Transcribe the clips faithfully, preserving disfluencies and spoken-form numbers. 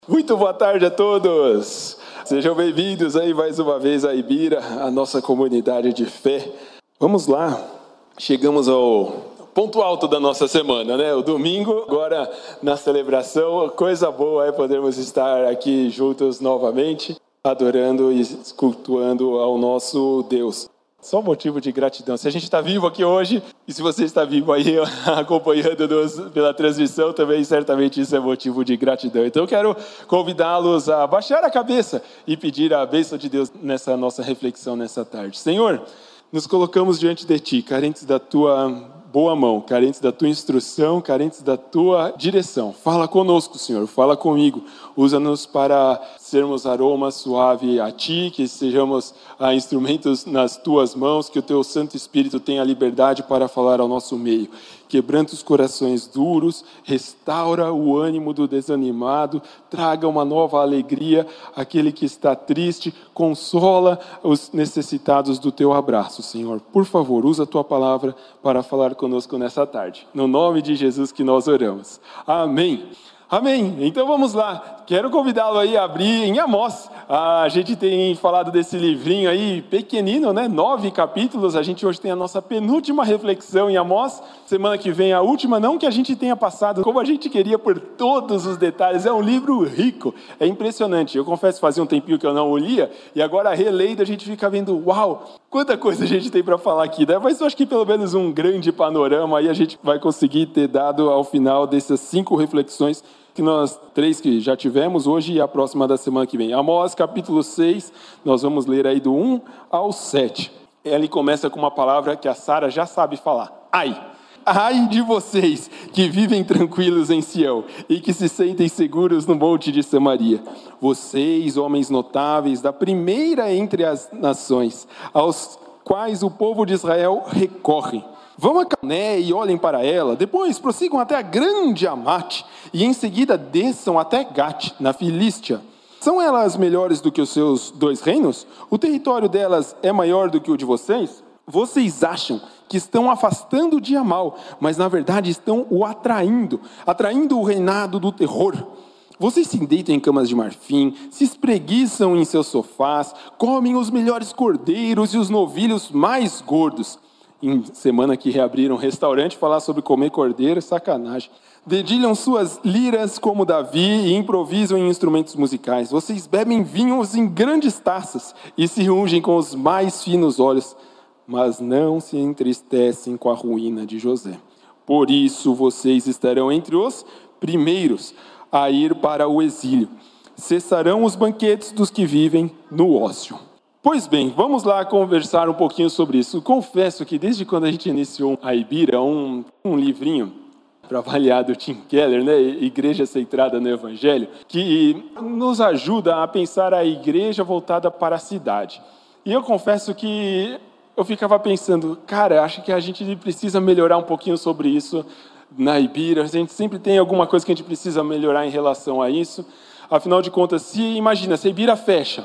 Muito boa tarde a todos! Sejam bem-vindos aí mais uma vez à Ibira, a nossa comunidade de fé. Vamos lá, chegamos ao ponto alto da nossa semana, né? O domingo, agora na celebração, coisa boa é podermos estar aqui juntos novamente, adorando e cultuando ao nosso Deus. Só motivo de gratidão. Se a gente está vivo aqui hoje, e se você está vivo aí acompanhando-nos pela transmissão, também certamente isso é motivo de gratidão. Então eu quero convidá-los a baixar a cabeça e pedir a bênção de Deus nessa nossa reflexão nessa tarde. Senhor, nos colocamos diante de Ti, carentes da Tua boa mão, carentes da Tua instrução, carentes da Tua direção. Fala conosco, Senhor, fala comigo. Usa-nos para sermos aroma suave a Ti, que sejamos ah, instrumentos nas Tuas mãos, que o Teu Santo Espírito tenha liberdade para falar ao nosso meio. Quebranta os corações duros, restaura o ânimo do desanimado, traga uma nova alegria àquele que está triste, consola os necessitados do Teu abraço, Senhor. Por favor, usa a Tua palavra para falar conosco nessa tarde. No nome de Jesus que nós oramos. Amém. Amém. Então vamos lá. Quero convidá-lo aí a abrir em Amós. A gente tem falado desse livrinho aí, pequenino, né? Nove capítulos. A gente hoje tem a nossa penúltima reflexão em Amós. Semana que vem a última. Não que a gente tenha passado como a gente queria por todos os detalhes. É um livro rico. É impressionante. Eu confesso que fazia um tempinho que eu não o lia. E agora relendo a gente fica vendo, uau, quanta coisa a gente tem para falar aqui, né? Mas eu acho que pelo menos um grande panorama aí a gente vai conseguir ter dado ao final dessas cinco reflexões que nós três que já tivemos hoje e a próxima da semana que vem. Amós, capítulo seis, nós vamos ler aí do um ao sete. Ele começa com uma palavra que a Sara já sabe falar. Ai! Ai de vocês que vivem tranquilos em Sião e que se sentem seguros no monte de Samaria. Vocês, homens notáveis da primeira entre as nações, aos quais o povo de Israel recorre. Vão a Cané e olhem para ela, depois prossigam até a grande Amate e em seguida desçam até Gate, na Filístia. São elas melhores do que os seus dois reinos? O território delas é maior do que o de vocês? Vocês acham que estão afastando o dia mau, mas na verdade estão o atraindo, atraindo o reinado do terror. Vocês se deitam em camas de marfim, se espreguiçam em seus sofás, comem os melhores cordeiros e os novilhos mais gordos. Em semana que reabriram um restaurante, falar sobre comer cordeiro, sacanagem. Dedilham suas liras como Davi e improvisam em instrumentos musicais. Vocês bebem vinhos em grandes taças e se ungem com os mais finos óleos, mas não se entristecem com a ruína de José. Por isso vocês estarão entre os primeiros a ir para o exílio. Cessarão os banquetes dos que vivem no ócio. Pois bem, vamos lá conversar um pouquinho sobre isso. Confesso que desde quando a gente iniciou a Ibira, um, um livrinho para avaliar do Tim Keller, né, Igreja Centrada no Evangelho, que nos ajuda a pensar a igreja voltada para a cidade. E eu confesso que eu ficava pensando, cara, acho que a gente precisa melhorar um pouquinho sobre isso na Ibira. A gente sempre tem alguma coisa que a gente precisa melhorar em relação a isso. Afinal de contas, se imagina, se a Ibira fecha,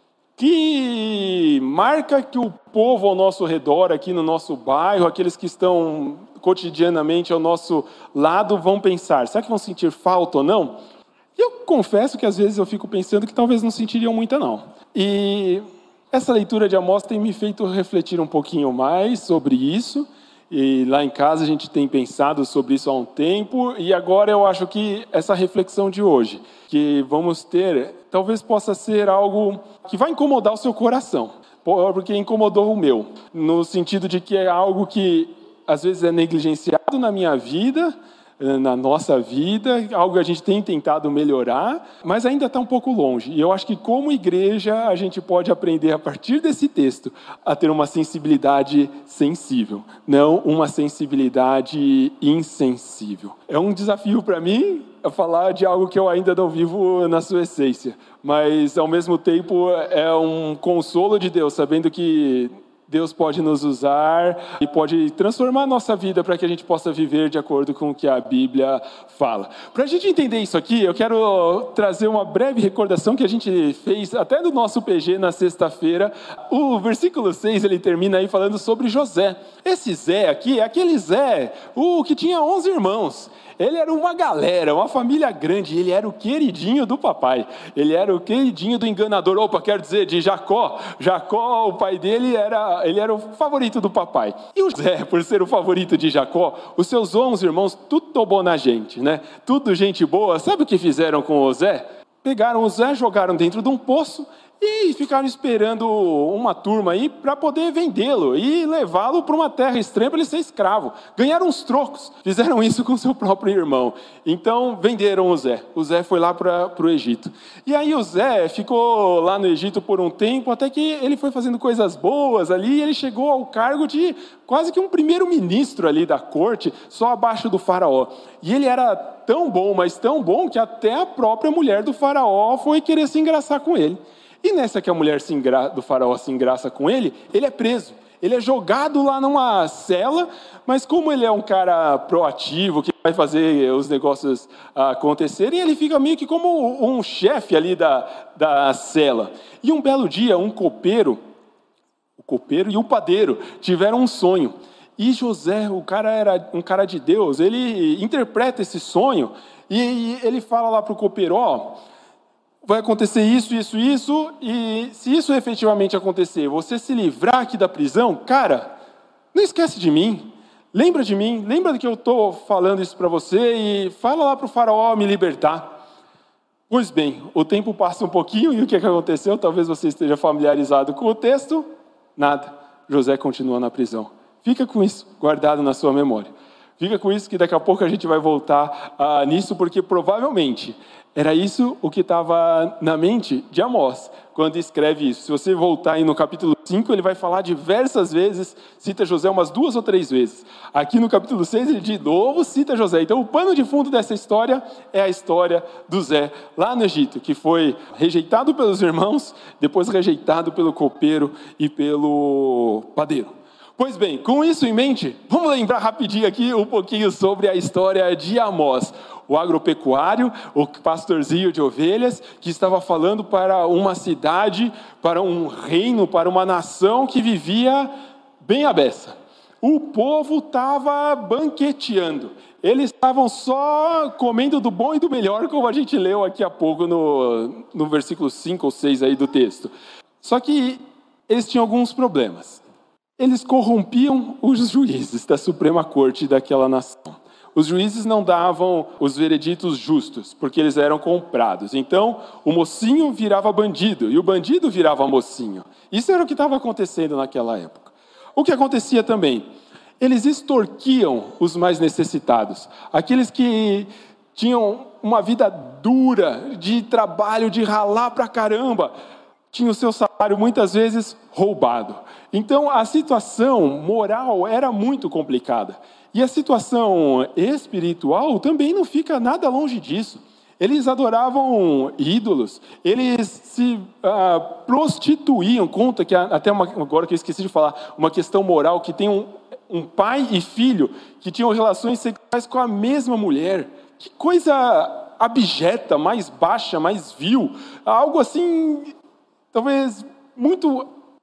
que marca que o povo ao nosso redor, aqui no nosso bairro, aqueles que estão cotidianamente ao nosso lado, vão pensar? Será que vão sentir falta ou não? E eu confesso que às vezes eu fico pensando que talvez não sentiriam muita não. E essa leitura de Amós tem me feito refletir um pouquinho mais sobre isso. E lá em casa a gente tem pensado sobre isso há um tempo, e agora eu acho que essa reflexão de hoje, que vamos ter, talvez possa ser algo que vai incomodar o seu coração, porque incomodou o meu, no sentido de que é algo que às vezes é negligenciado na minha vida, na nossa vida, algo que a gente tem tentado melhorar, mas ainda está um pouco longe. E eu acho que como igreja a gente pode aprender a partir desse texto a ter uma sensibilidade sensível, não uma sensibilidade insensível. É um desafio para mim falar de algo que eu ainda não vivo na sua essência, mas ao mesmo tempo é um consolo de Deus, sabendo que Deus pode nos usar e pode transformar a nossa vida para que a gente possa viver de acordo com o que a Bíblia fala. Para a gente entender isso aqui, eu quero trazer uma breve recordação que a gente fez até do nosso P G na sexta-feira. O versículo seis, ele termina aí falando sobre José. Esse Zé aqui é aquele Zé, o que tinha onze irmãos. Ele era uma galera, uma família grande, ele era o queridinho do papai, ele era o queridinho do enganador, opa, quero dizer, de Jacó. Jacó, o pai dele, era, ele era o favorito do papai. E o Zé, por ser o favorito de Jacó, os seus onze irmãos, tudo tomou na gente, né? Tudo gente boa. Sabe o que fizeram com o Zé? Pegaram o Zé, jogaram dentro de um poço e ficaram esperando uma turma aí para poder vendê-lo e levá-lo para uma terra estranha para ele ser escravo. Ganharam uns trocos, fizeram isso com seu próprio irmão. Então venderam o Zé. O Zé foi lá para o Egito. E aí o Zé ficou lá no Egito por um tempo, até que ele foi fazendo coisas boas ali, e ele chegou ao cargo de quase que um primeiro-ministro ali da corte, só abaixo do faraó. E ele era tão bom, mas tão bom, que até a própria mulher do faraó foi querer se engraçar com ele. E nessa que a mulher se engra... do faraó se engraça com ele, ele é preso. Ele é jogado lá numa cela, mas como ele é um cara proativo, que vai fazer os negócios acontecerem, ele fica meio que como um chefe ali da, da cela. E um belo dia, um copeiro, o copeiro e o padeiro tiveram um sonho. E José, o cara era um cara de Deus, ele interpreta esse sonho e ele fala lá para o copeiro, ó, vai acontecer isso, isso, isso, e se isso efetivamente acontecer, você se livrar aqui da prisão, cara, não esquece de mim, lembra de mim, lembra que eu estou falando isso para você e fala lá para o faraó me libertar. Pois bem, o tempo passa um pouquinho e o que aconteceu? Talvez você esteja familiarizado com o texto, nada, José continua na prisão. Fica com isso guardado na sua memória. Fica com isso que daqui a pouco a gente vai voltar ah, nisso, porque provavelmente era isso o que estava na mente de Amós, quando escreve isso. Se você voltar aí no capítulo cinco, ele vai falar diversas vezes, cita José umas duas ou três vezes. Aqui no capítulo seis, ele de novo cita José. Então, o pano de fundo dessa história é a história do Zé, lá no Egito, que foi rejeitado pelos irmãos, depois rejeitado pelo copeiro e pelo padeiro. Pois bem, com isso em mente, vamos lembrar rapidinho aqui um pouquinho sobre a história de Amós, o agropecuário, o pastorzinho de ovelhas, que estava falando para uma cidade, para um reino, para uma nação que vivia bem à beça. O povo estava banqueteando, eles estavam só comendo do bom e do melhor, como a gente leu aqui há pouco no, no versículo cinco ou seis aí do texto. Só que eles tinham alguns problemas. Eles corrompiam os juízes da Suprema Corte daquela nação. Os juízes não davam os vereditos justos, porque eles eram comprados. Então, o mocinho virava bandido, e o bandido virava mocinho. Isso era o que estava acontecendo naquela época. O que acontecia também? Eles extorquiam os mais necessitados. Aqueles que tinham uma vida dura, de trabalho, de ralar pra caramba, tinham o seu salário muitas vezes roubado. Então, a situação moral era muito complicada. E a situação espiritual também não fica nada longe disso. Eles adoravam ídolos, eles se ah, prostituíam. Conta que, até uma, agora que eu esqueci de falar, uma questão moral, que tem um, um pai e filho que tinham relações sexuais com a mesma mulher. Que coisa abjeta, mais baixa, mais vil. Algo assim, talvez muito...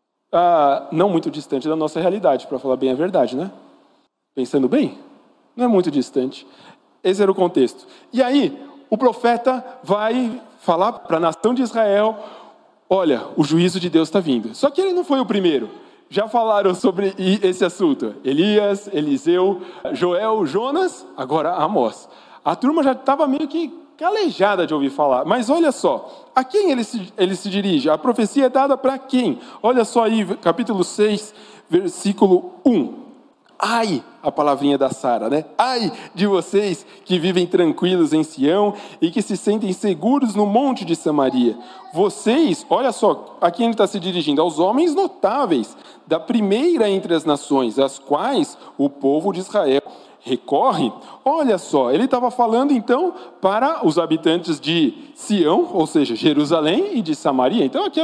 Ah, não muito distante da nossa realidade, para falar bem a verdade, né? Pensando bem, não é muito distante. Esse era o contexto. E aí, o profeta vai falar para a nação de Israel, olha, o juízo de Deus está vindo. Só que ele não foi o primeiro. Já falaram sobre esse assunto. Elias, Eliseu, Joel, Jonas, agora Amós. A turma já estava meio que calejada de ouvir falar. Mas olha só, a quem ele se, ele se dirige? A profecia é dada para quem? Olha só aí, capítulo seis, versículo um. Ai, a palavrinha da Sara, né? Ai de vocês que vivem tranquilos em Sião e que se sentem seguros no monte de Samaria. Vocês, olha só, a quem ele está se dirigindo? Aos homens notáveis, da primeira entre as nações, às quais o povo de Israel recorre. Olha só, ele estava falando então para os habitantes de Sião, ou seja, Jerusalém e de Samaria. Então aqui era uma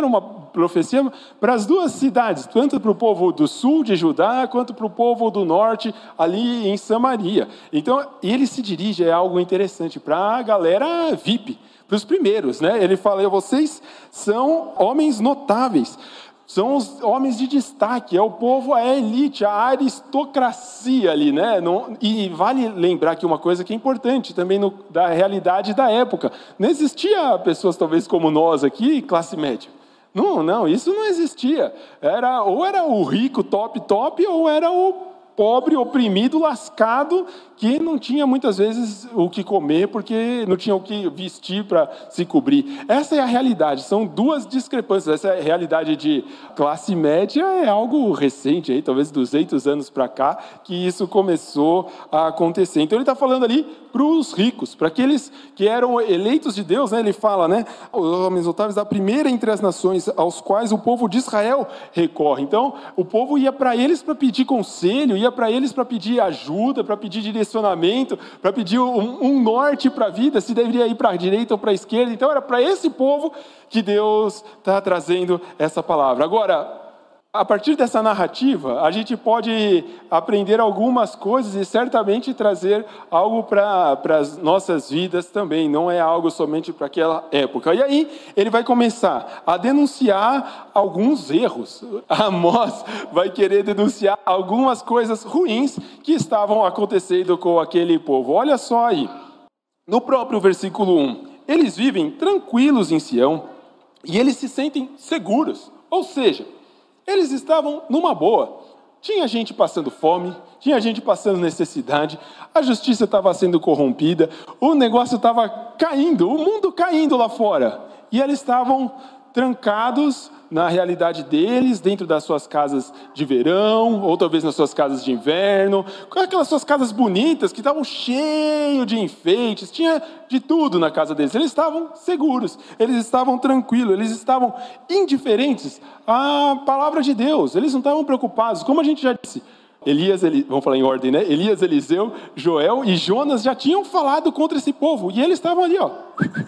profecia para as duas cidades, tanto para o povo do sul de Judá, quanto para o povo do norte, ali em Samaria. Então, ele se dirige, é algo interessante, para a galera V I P, para os primeiros, né? Ele fala, vocês são homens notáveis, são os homens de destaque, é o povo, é a elite, a aristocracia ali, né? Não, e vale lembrar aqui uma coisa que é importante também no, da realidade da época. Não existia pessoas talvez como nós aqui, classe média. Não, não, isso não existia. Era, ou era o rico top, top, ou era o pobre, oprimido, lascado, que não tinha muitas vezes o que comer, porque não tinha o que vestir para se cobrir. Essa é a realidade, são duas discrepâncias. Essa é a realidade de classe média, é algo recente, aí, talvez duzentos anos para cá, que isso começou a acontecer. Então ele está falando ali para os ricos, para aqueles que eram eleitos de Deus, né? Ele fala, né? Os homens notáveis da primeira entre as nações, aos quais o povo de Israel recorre. Então, o povo ia para eles para pedir conselho, ia para eles para pedir ajuda, para pedir direcionamento, para pedir um, um norte para a vida, se deveria ir para a direita ou para a esquerda. Então, era para esse povo que Deus está trazendo essa palavra. Agora, a partir dessa narrativa, a gente pode aprender algumas coisas e certamente trazer algo para as nossas vidas também, não é algo somente para aquela época. E aí, ele vai começar a denunciar alguns erros. Amós vai querer denunciar algumas coisas ruins que estavam acontecendo com aquele povo. Olha só aí, no próprio versículo um, eles vivem tranquilos em Sião e eles se sentem seguros, ou seja, eles estavam numa boa. Tinha gente passando fome, tinha gente passando necessidade, a justiça estava sendo corrompida, o negócio estava caindo, o mundo caindo lá fora. E eles estavam trancados na realidade deles, dentro das suas casas de verão, ou talvez nas suas casas de inverno, com aquelas suas casas bonitas, que estavam cheias de enfeites, tinha de tudo na casa deles. Eles estavam seguros, eles estavam tranquilos, eles estavam indiferentes à palavra de Deus, eles não estavam preocupados, como a gente já disse. Elias, Eli, vamos falar em ordem, né? Elias, Eliseu, Joel e Jonas já tinham falado contra esse povo, e eles estavam ali, ó,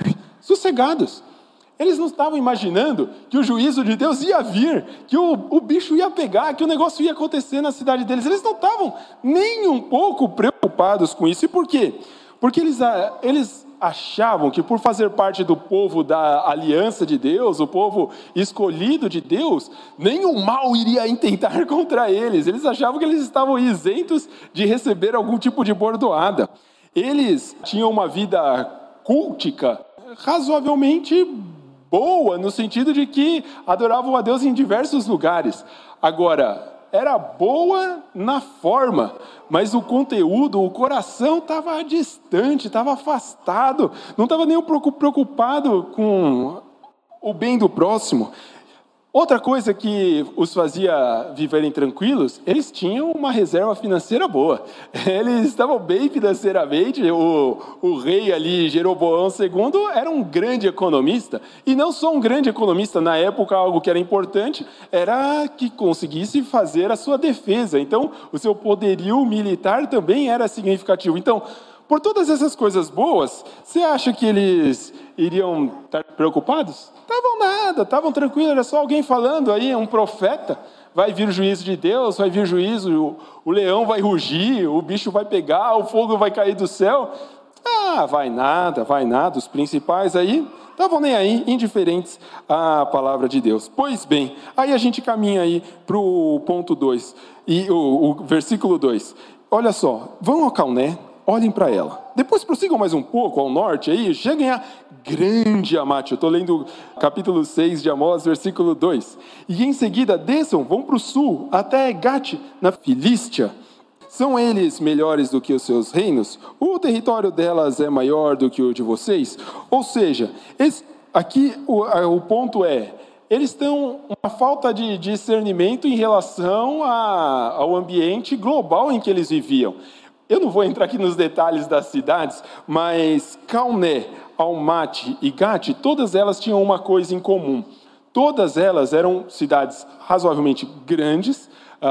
sossegados. Eles não estavam imaginando que o juízo de Deus ia vir, que o, o bicho ia pegar, que o negócio ia acontecer na cidade deles. Eles não estavam nem um pouco preocupados com isso. E por quê? Porque eles, eles achavam que por fazer parte do povo da aliança de Deus, o povo escolhido de Deus, nenhum mal iria intentar contra eles. Eles achavam que eles estavam isentos de receber algum tipo de bordoada. Eles tinham uma vida cultica razoavelmente boa, no sentido de que adoravam a Deus em diversos lugares. Agora, era boa na forma, mas o conteúdo, o coração estava distante, estava afastado, não estava nem um pouco preocupado com o bem do próximo. Outra coisa que os fazia viverem tranquilos, eles tinham uma reserva financeira boa. Eles estavam bem financeiramente. O, o rei ali, Jeroboão segundo, era um grande economista. E não só um grande economista, na época algo que era importante era que conseguisse fazer a sua defesa. Então, o seu poderio militar também era significativo. Então, por todas essas coisas boas, você acha que eles iriam estar preocupados? Estavam nada, estavam tranquilos, era só alguém falando aí, um profeta, vai vir o juízo de Deus, vai vir o juízo, o, o leão vai rugir, o bicho vai pegar, o fogo vai cair do céu. Ah, vai nada, vai nada, os principais aí estavam nem aí, indiferentes à palavra de Deus. Pois bem, aí a gente caminha aí para o ponto dois, e o, o versículo dois. Olha só, vão a Calné, olhem para ela. Depois prossigam mais um pouco ao norte, aí cheguem a grande Amate. Eu estou lendo capítulo seis de Amós, versículo dois. E em seguida desçam, vão para o sul, até Gate, na Filístia. São eles melhores do que os seus reinos? O território delas é maior do que o de vocês? Ou seja, esse, aqui o, o ponto é, eles têm uma falta de discernimento em relação a, ao ambiente global em que eles viviam. Eu não vou entrar aqui nos detalhes das cidades, mas Calné, Almate e Gate, todas elas tinham uma coisa em comum. Todas elas eram cidades razoavelmente grandes,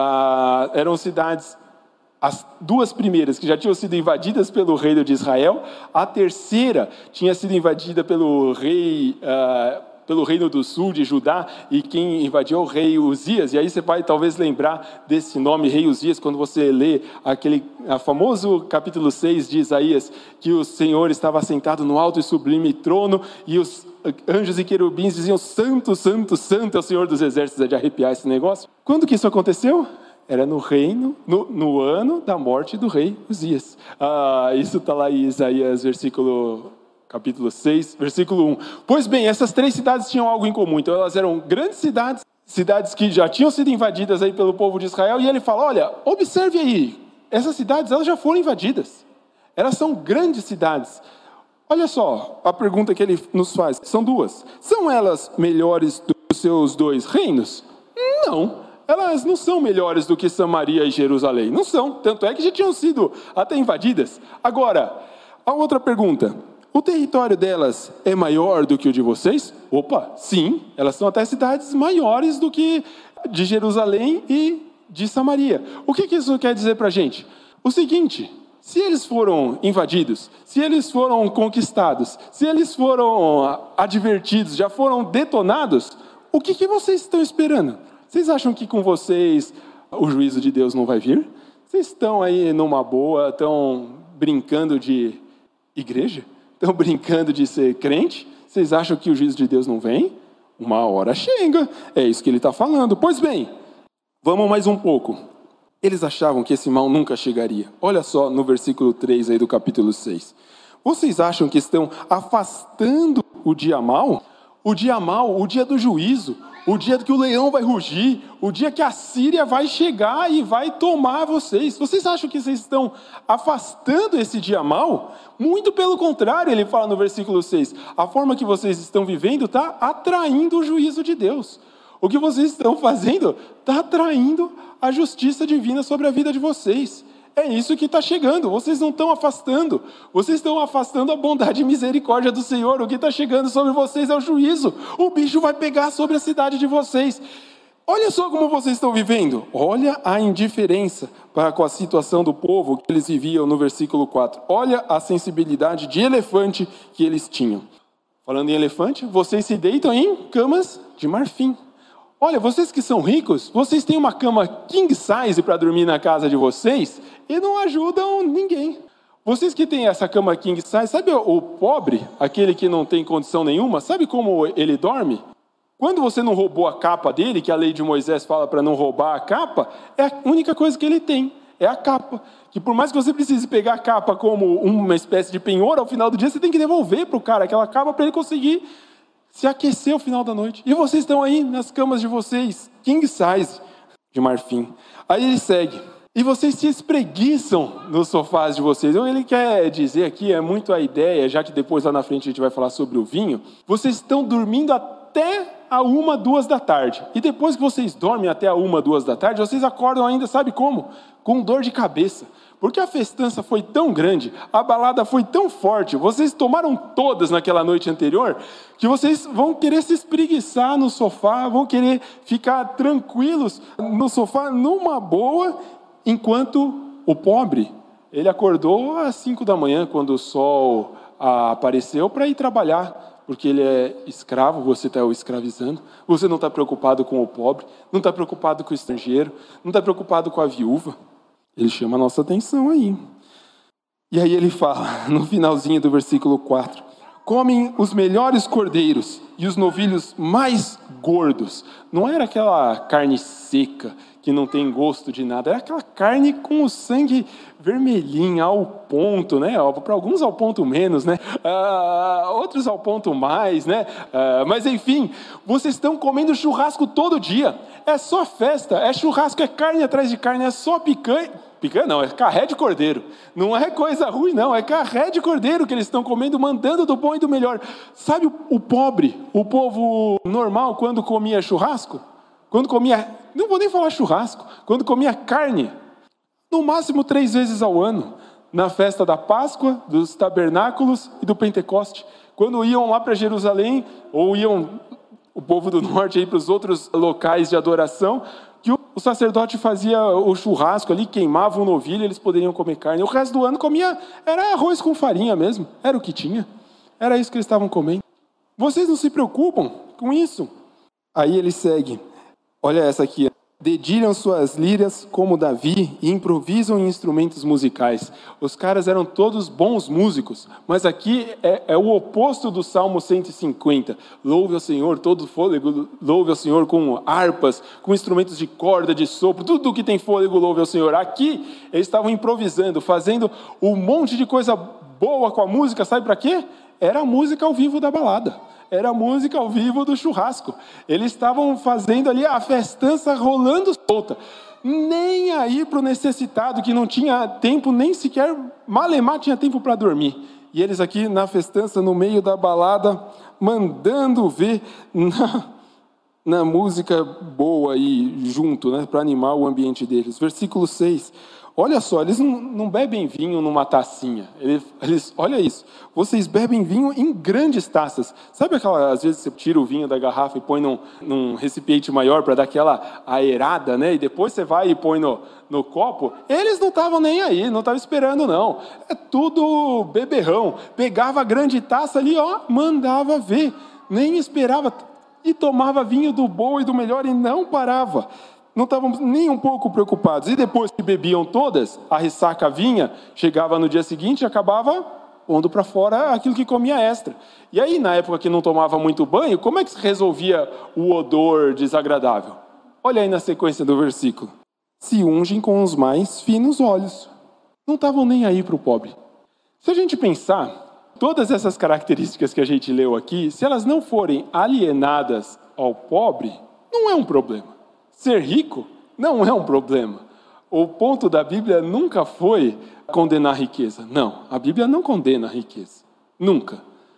uh, eram cidades, as duas primeiras que já tinham sido invadidas pelo reino de Israel, a terceira tinha sido invadida pelo rei uh, pelo reino do sul de Judá, e quem invadiu é o rei Uzias. E aí você vai talvez lembrar desse nome, rei Uzias, quando você lê aquele a famoso capítulo seis de Isaías, que o Senhor estava sentado no alto e sublime trono, e os anjos e querubins diziam: santo, santo, santo é o Senhor dos exércitos. É de arrepiar esse negócio. Quando que isso aconteceu? Era no reino, no, no ano da morte do rei Uzias. Ah, isso está lá em Isaías, versículo, capítulo seis, versículo um. Pois bem, essas três cidades tinham algo em comum. Então elas eram grandes cidades, cidades que já tinham sido invadidas aí pelo povo de Israel. E ele fala: olha, observe aí, essas cidades elas já foram invadidas. Elas são grandes cidades. Olha só a pergunta que ele nos faz. São duas. São elas melhores do que os seus dois reinos? Não. Elas não são melhores do que Samaria e Jerusalém. Não são. Tanto é que já tinham sido até invadidas. Agora, a outra pergunta. O território delas é maior do que o de vocês? Opa, sim. Elas são até cidades maiores do que de Jerusalém e de Samaria. O que isso quer dizer para a gente? O seguinte: se eles foram invadidos, se eles foram conquistados, se eles foram advertidos, já foram detonados, o que, que vocês estão esperando? Vocês acham que com vocês o juízo de Deus não vai vir? Vocês estão aí numa boa, estão brincando de igreja? Estão brincando de ser crente? Vocês acham que o juízo de Deus não vem? Uma hora chega, é isso que ele está falando. Pois bem, vamos mais um pouco. Eles achavam que esse mal nunca chegaria. Olha só no versículo três aí do capítulo seis. Vocês acham que estão afastando o dia mau? O dia mau, o dia do juízo, o dia que o leão vai rugir, o dia que a Síria vai chegar e vai tomar vocês. Vocês acham que vocês estão afastando esse dia mau? Muito pelo contrário, ele fala no versículo seis. A forma que vocês estão vivendo está atraindo o juízo de Deus. O que vocês estão fazendo está atraindo a justiça divina sobre a vida de vocês. É isso que está chegando. Vocês não estão afastando. Vocês estão afastando a bondade e misericórdia do Senhor. O que está chegando sobre vocês é o juízo. O bicho vai pegar sobre a cidade de vocês. Olha só como vocês estão vivendo. Olha a indiferença para com a situação do povo que eles viviam no versículo quatro. Olha a sensibilidade de elefante que eles tinham. Falando em elefante, vocês se deitam em camas de marfim. Olha, vocês que são ricos, vocês têm uma cama king size para dormir na casa de vocês e não ajudam ninguém. Vocês que têm essa cama king size, sabe o pobre, aquele que não tem condição nenhuma, sabe como ele dorme? Quando você não roubou a capa dele, que a lei de Moisés fala para não roubar a capa, é a única coisa que ele tem, é a capa. Que por mais que você precise pegar a capa como uma espécie de penhor, ao final do dia você tem que devolver para o cara aquela capa para ele conseguir se aquecer ao final da noite. E vocês estão aí nas camas de vocês, king size, de marfim. Aí ele segue. E vocês se espreguiçam nos sofás de vocês. Então ele quer dizer aqui, é muito a ideia, já que depois lá na frente a gente vai falar sobre o vinho, vocês estão dormindo até a uma, duas da tarde. E depois que vocês dormem até a uma, duas da tarde, vocês acordam ainda, sabe como? Com dor de cabeça. Porque a festança foi tão grande, a balada foi tão forte, vocês tomaram todas naquela noite anterior, que vocês vão querer se espreguiçar no sofá, vão querer ficar tranquilos no sofá, numa boa, enquanto o pobre, ele acordou às cinco da manhã, quando o sol ah, apareceu, para ir trabalhar, porque ele é escravo, você está o escravizando, você não está preocupado com o pobre, não está preocupado com o estrangeiro, não está preocupado com a viúva. Ele chama a nossa atenção aí. E aí ele fala, no finalzinho do versículo quatro, comem os melhores cordeiros e os novilhos mais gordos. Não era aquela carne seca, que não tem gosto de nada, era aquela carne com o sangue vermelhinho, ao ponto, né? Para alguns ao ponto menos, né? Uh, outros ao ponto mais, né? Uh, mas enfim, vocês estão comendo churrasco todo dia. É só festa, é churrasco, é carne atrás de carne, é só picanha. Picanha não, é carré de cordeiro. Não é coisa ruim, não, é carré de cordeiro que eles estão comendo, mandando do bom e do melhor. Sabe o, o pobre, o povo normal, quando comia churrasco? Quando comia, não vou nem falar churrasco, quando comia carne, no máximo três vezes ao ano, na festa da Páscoa, dos tabernáculos e do Pentecoste. Quando iam lá para Jerusalém, ou iam o povo do norte aí para os outros locais de adoração, que o sacerdote fazia o churrasco ali, queimava um novilho, eles poderiam comer carne. O resto do ano comia, era arroz com farinha mesmo, era o que tinha. Era isso que eles estavam comendo. Vocês não se preocupam com isso. Aí ele segue. Olha essa aqui. Dedilham suas liras como Davi e improvisam em instrumentos musicais. Os caras eram todos bons músicos, mas aqui é, é o oposto do Salmo cento e cinquenta. Louve ao Senhor todo fôlego, louve ao Senhor com harpas, com instrumentos de corda, de sopro, tudo que tem fôlego, louve ao Senhor. Aqui eles estavam improvisando, fazendo um monte de coisa boa com a música, sabe para quê? Era a música ao vivo da balada. Era a música ao vivo do churrasco. Eles estavam fazendo ali a festança rolando solta. Nem aí para o necessitado, que não tinha tempo, nem sequer, malemar tinha tempo para dormir. E eles aqui na festança, no meio da balada, mandando ver na, na música boa aí, junto, né, para animar o ambiente deles. Versículo seis. Olha só, eles não, não bebem vinho numa tacinha. Eles, eles, olha isso. Vocês bebem vinho em grandes taças. Sabe aquela, às vezes você tira o vinho da garrafa e põe num, num recipiente maior para dar aquela aerada, né? E depois você vai e põe no, no copo. Eles não estavam nem aí, não estavam esperando, não. É tudo beberrão. Pegava a grande taça ali, ó, mandava ver. Nem esperava. E tomava vinho do bom e do melhor e não parava. Não estavam nem um pouco preocupados. E depois que bebiam todas, a ressaca vinha, chegava no dia seguinte e acabava pondo para fora aquilo que comia extra. E aí, na época que não tomava muito banho, como é que se resolvia o odor desagradável? Olha aí na sequência do versículo. Se ungem com os mais finos óleos. Não estavam nem aí para o pobre. Se a gente pensar, todas essas características que a gente leu aqui, se elas não forem alienadas ao pobre, não é um problema. Ser rico não é um problema. O ponto da Bíblia nunca foi condenar a riqueza. Não, a Bíblia não condena a riqueza. Nunca.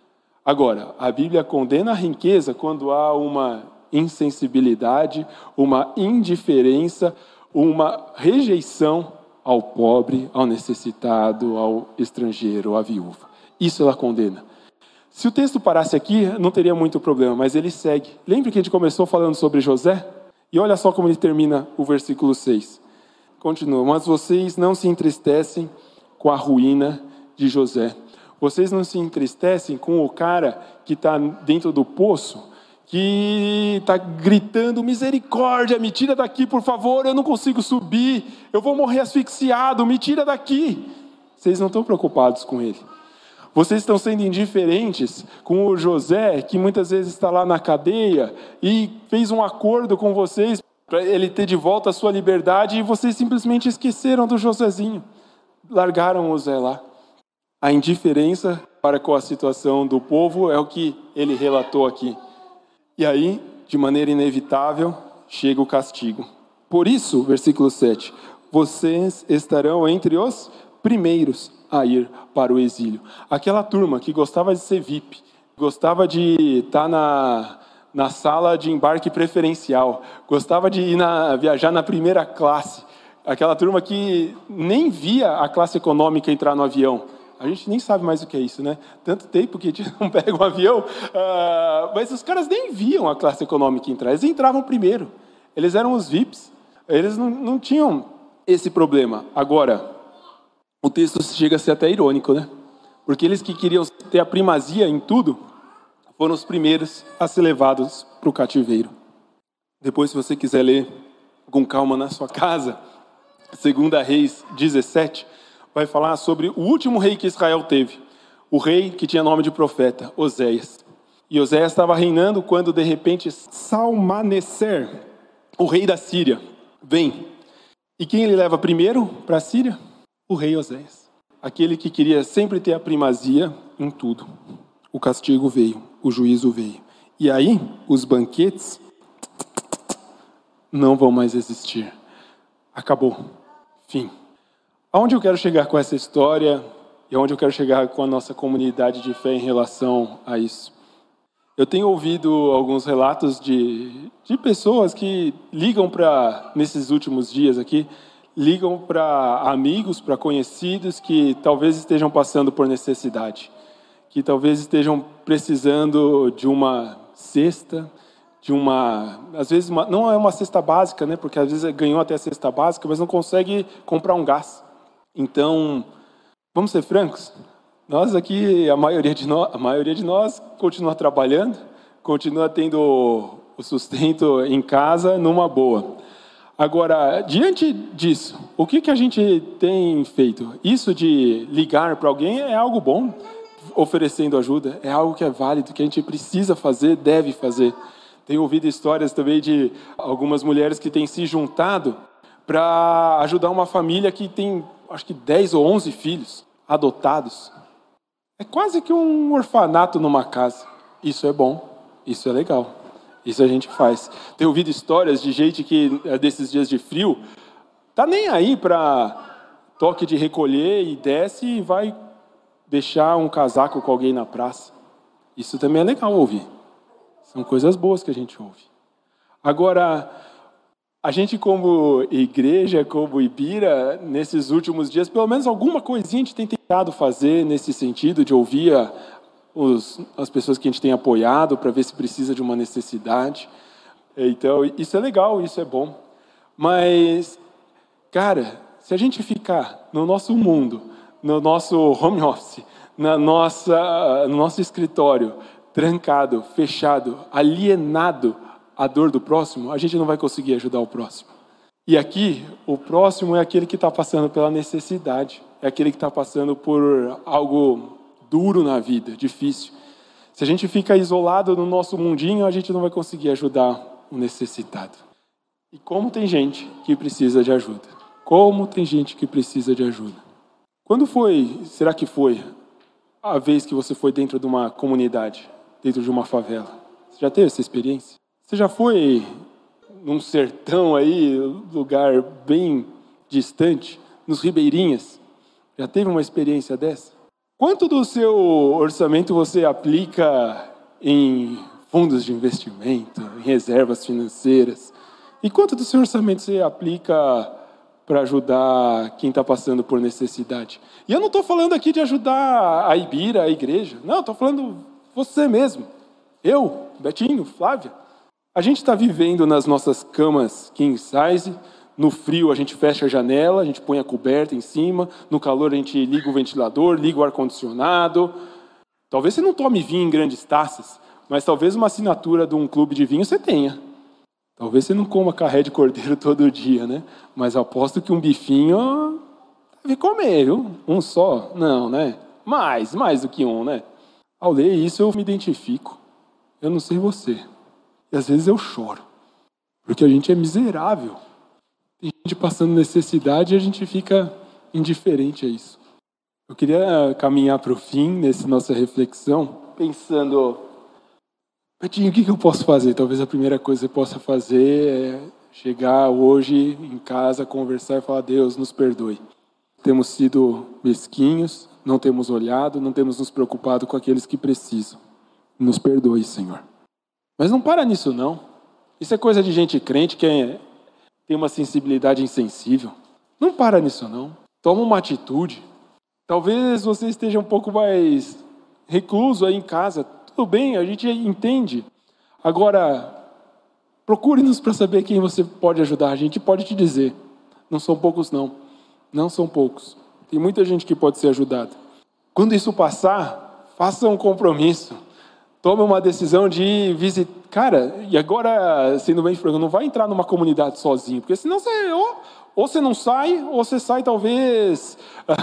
Agora, a Bíblia condena a riqueza quando há uma insensibilidade, uma indiferença, uma rejeição ao pobre, ao necessitado, ao estrangeiro, à viúva. Isso ela condena. Se o texto parasse aqui, não teria muito problema, mas ele segue. Lembra que a gente começou falando sobre José? E olha só como ele termina o versículo seis. Continua. Mas vocês não se entristecem com a ruína de José. Vocês não se entristecem com o cara que está dentro do poço, que está gritando, misericórdia, me tira daqui, por favor, eu não consigo subir, eu vou morrer asfixiado, me tira daqui. Vocês não estão preocupados com ele. Vocês estão sendo indiferentes com o José, que muitas vezes está lá na cadeia e fez um acordo com vocês para ele ter de volta a sua liberdade, e vocês simplesmente esqueceram do Josézinho. Largaram o Zé lá. A indiferença para com a situação do povo é o que ele relatou aqui. E aí, de maneira inevitável, chega o castigo. Por isso, versículo sete, vocês estarão entre os primeiros a ir para o exílio. Aquela turma que gostava de ser V I P, gostava de estar na, na sala de embarque preferencial, gostava de ir na, viajar na primeira classe, aquela turma que nem via a classe econômica entrar no avião. A gente nem sabe mais o que é isso, né? Tanto tempo que a gente não pega um avião, uh, mas os caras nem viam a classe econômica entrar, eles entravam primeiro, eles eram os V I Ps, eles não, não tinham esse problema. Agora, o texto chega a ser até irônico, né? Porque eles que queriam ter a primazia em tudo, foram os primeiros a ser levados para o cativeiro. Depois, se você quiser ler com calma na sua casa, Segunda Reis dezessete, vai falar sobre o último rei que Israel teve. O rei que tinha nome de profeta, Oséias. E Oséias estava reinando quando, de repente, Salmaneser, o rei da Síria, vem. E quem ele leva primeiro para a Síria? O rei Oséias, aquele que queria sempre ter a primazia em tudo. O castigo veio, o juízo veio. E aí, os banquetes não vão mais existir. Acabou. Fim. Aonde eu quero chegar com essa história e aonde eu quero chegar com a nossa comunidade de fé em relação a isso? Eu tenho ouvido alguns relatos de, de pessoas que ligam para, nesses últimos dias aqui, ligam para amigos, para conhecidos que talvez estejam passando por necessidade, que talvez estejam precisando de uma cesta, de uma, às vezes uma, não é uma cesta básica, né? Porque às vezes ganhou até a cesta básica, mas não consegue comprar um gás. Então, vamos ser francos, nós aqui, a maioria de nós, a maioria de nós continua trabalhando, continua tendo o sustento em casa numa boa. Agora, diante disso, o que, que a gente tem feito? Isso de ligar para alguém é algo bom, oferecendo ajuda, é algo que é válido, que a gente precisa fazer, deve fazer. Tenho ouvido histórias também de algumas mulheres que têm se juntado para ajudar uma família que tem, acho que dez ou onze filhos adotados. É quase que um orfanato numa casa. Isso é bom, isso é legal, isso a gente faz. Tenho ouvido histórias de gente que, desses dias de frio, tá nem aí para toque de recolher e desce e vai deixar um casaco com alguém na praça. Isso também é legal ouvir. São coisas boas que a gente ouve. Agora, a gente como igreja, como Ibira, nesses últimos dias, pelo menos alguma coisinha a gente tem tentado fazer nesse sentido de ouvir a, os, as pessoas que a gente tem apoiado para ver se precisa de uma necessidade. Então, isso é legal, isso é bom. Mas, cara, se a gente ficar no nosso mundo, no nosso home office, na nossa, no nosso escritório, trancado, fechado, alienado à dor do próximo, a gente não vai conseguir ajudar o próximo. E aqui, o próximo é aquele que está passando pela necessidade, é aquele que está passando por algo duro na vida, difícil. Se a gente fica isolado no nosso mundinho, a gente não vai conseguir ajudar o necessitado. E como tem gente que precisa de ajuda? Como tem gente que precisa de ajuda? Quando foi, será que foi, a vez que você foi dentro de uma comunidade, dentro de uma favela? Você já teve essa experiência? Você já foi num sertão aí, lugar bem distante, nos ribeirinhas? Já teve uma experiência dessa? Quanto do seu orçamento você aplica em fundos de investimento, em reservas financeiras? E quanto do seu orçamento você aplica para ajudar quem está passando por necessidade? E eu não estou falando aqui de ajudar a Ibira, a igreja. Não, estou falando você mesmo. Eu, Betinho, Flávia. A gente está vivendo nas nossas camas king size. No frio a gente fecha a janela, a gente põe a coberta em cima. No calor a gente liga o ventilador, liga o ar-condicionado. Talvez você não tome vinho em grandes taças, mas talvez uma assinatura de um clube de vinho você tenha. Talvez você não coma carré de cordeiro todo dia, né? Mas aposto que um bifinho deve comer, viu? Um só? Não, né? Mais, mais do que um, né? Ao ler isso eu me identifico. Eu não sei você. E às vezes eu choro. Porque a gente é miserável. Tem gente passando necessidade e a gente fica indiferente a isso. Eu queria caminhar para o fim, nessa nossa reflexão, pensando... Betinho, o que eu posso fazer? Talvez a primeira coisa que você possa fazer é chegar hoje em casa, conversar e falar: Deus, nos perdoe. Temos sido mesquinhos, não temos olhado, não temos nos preocupado com aqueles que precisam. Nos perdoe, Senhor. Mas não para nisso, não. Isso é coisa de gente crente que é, tem uma sensibilidade insensível. Não para nisso, não. Toma uma atitude. Talvez você esteja um pouco mais recluso aí em casa. Tudo bem, a gente entende. Agora, procure-nos para saber quem você pode ajudar. A gente pode te dizer. Não são poucos, não. Não são poucos. Tem muita gente que pode ser ajudada. Quando isso passar, faça um compromisso. Tome uma decisão de visitar. Cara, e agora, sendo bem franco, não vai entrar numa comunidade sozinho, porque senão você ou, ou você não sai, ou você sai talvez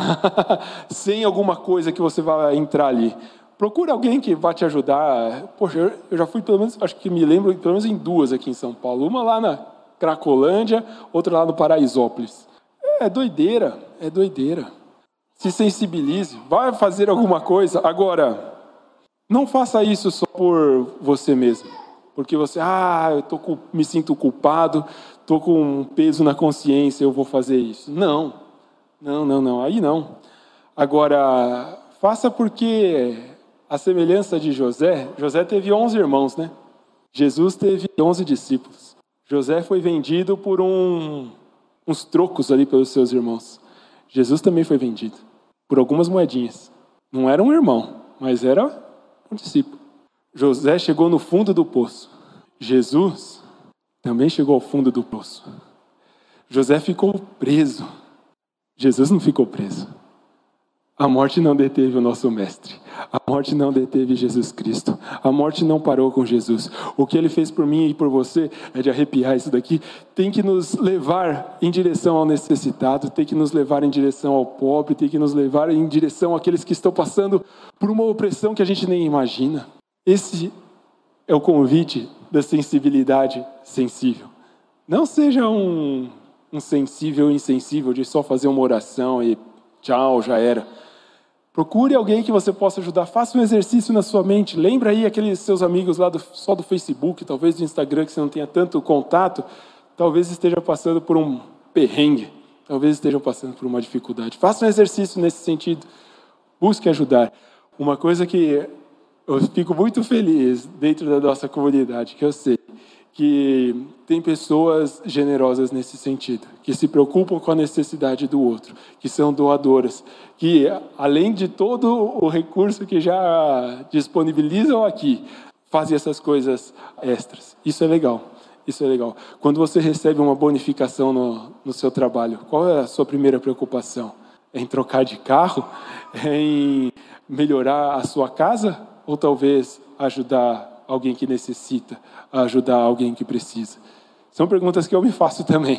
sem alguma coisa que você vai entrar ali. Procura alguém que vai te ajudar. Poxa, eu já fui pelo menos, acho que me lembro, pelo menos em duas aqui em São Paulo. Uma lá na Cracolândia, outra lá no Paraisópolis. É doideira, é doideira. Se sensibilize, vai fazer alguma coisa. Agora, não faça isso só por você mesmo. Porque você, ah, eu tô com, me sinto culpado, estou com um peso na consciência, eu vou fazer isso. Não, não, não, não, aí não. Agora, faça porque... A semelhança de José, José teve onze irmãos, né? Jesus teve onze discípulos. José foi vendido por um, uns trocos ali pelos seus irmãos. Jesus também foi vendido por algumas moedinhas. Não era um irmão, mas era um discípulo. José chegou no fundo do poço. Jesus também chegou ao fundo do poço. José ficou preso. Jesus não ficou preso. A morte não deteve o nosso mestre. A morte não deteve Jesus Cristo. A morte não parou com Jesus. O que ele fez por mim e por você, é de arrepiar isso daqui, tem que nos levar em direção ao necessitado, tem que nos levar em direção ao pobre, tem que nos levar em direção àqueles que estão passando por uma opressão que a gente nem imagina. Esse é o convite da sensibilidade sensível. Não seja um, um sensível insensível de só fazer uma oração e tchau, já era. Procure alguém que você possa ajudar. Faça um exercício na sua mente. Lembra aí aqueles seus amigos lá do, só do Facebook, talvez do Instagram, que você não tenha tanto contato. Talvez esteja passando por um perrengue. Talvez estejam passando por uma dificuldade. Faça um exercício nesse sentido. Busque ajudar. Uma coisa que eu fico muito feliz dentro da nossa comunidade, que eu sei que tem pessoas generosas nesse sentido, que se preocupam com a necessidade do outro, que são doadoras, que além de todo o recurso que já disponibilizam aqui, fazem essas coisas extras. Isso é legal, isso é legal. Quando você recebe uma bonificação no, no seu trabalho, qual é a sua primeira preocupação? É em trocar de carro? É em melhorar a sua casa? Ou talvez ajudar alguém que necessita, ajudar alguém que precisa? São perguntas que eu me faço também,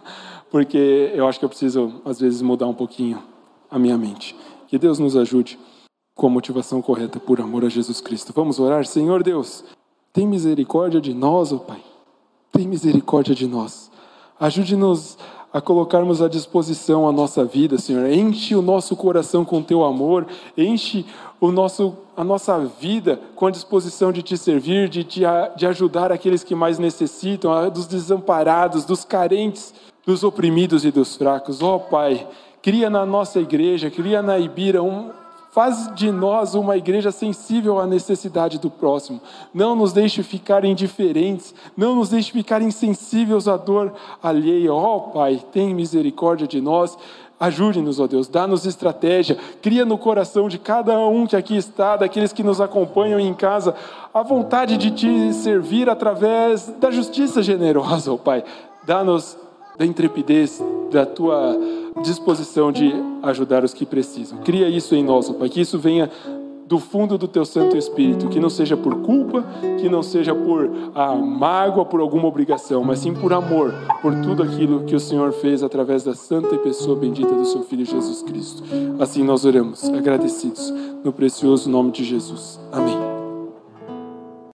porque eu acho que eu preciso, às vezes, mudar um pouquinho a minha mente. Que Deus nos ajude com a motivação correta por amor a Jesus Cristo. Vamos orar? Senhor Deus, tem misericórdia de nós, ó Pai. Tem misericórdia de nós. Ajude-nos a colocarmos à disposição a nossa vida, Senhor. Enche o nosso coração com Teu amor, enche o nosso, a nossa vida com a disposição de Te servir, de, te, de ajudar aqueles que mais necessitam, dos desamparados, dos carentes, dos oprimidos e dos fracos. Ó Pai, cria na nossa igreja, cria na Ibira um... Faz de nós uma igreja sensível à necessidade do próximo. Não nos deixe ficar indiferentes. Não nos deixe ficar insensíveis à dor alheia. Ó oh, Pai, tem misericórdia de nós. Ajude-nos, ó Deus. Dá-nos estratégia. Cria no coração de cada um que aqui está, daqueles que nos acompanham em casa, a vontade de Te servir através da justiça generosa, ó Pai. Dá-nos da intrepidez, da Tua disposição de ajudar os que precisam. Cria isso em nós, ó Pai, que isso venha do fundo do Teu Santo Espírito, que não seja por culpa, que não seja por ah, mágoa, por alguma obrigação, mas sim por amor, por tudo aquilo que o Senhor fez através da santa e pessoa bendita do Seu Filho Jesus Cristo. Assim nós oramos, agradecidos, no precioso nome de Jesus. Amém.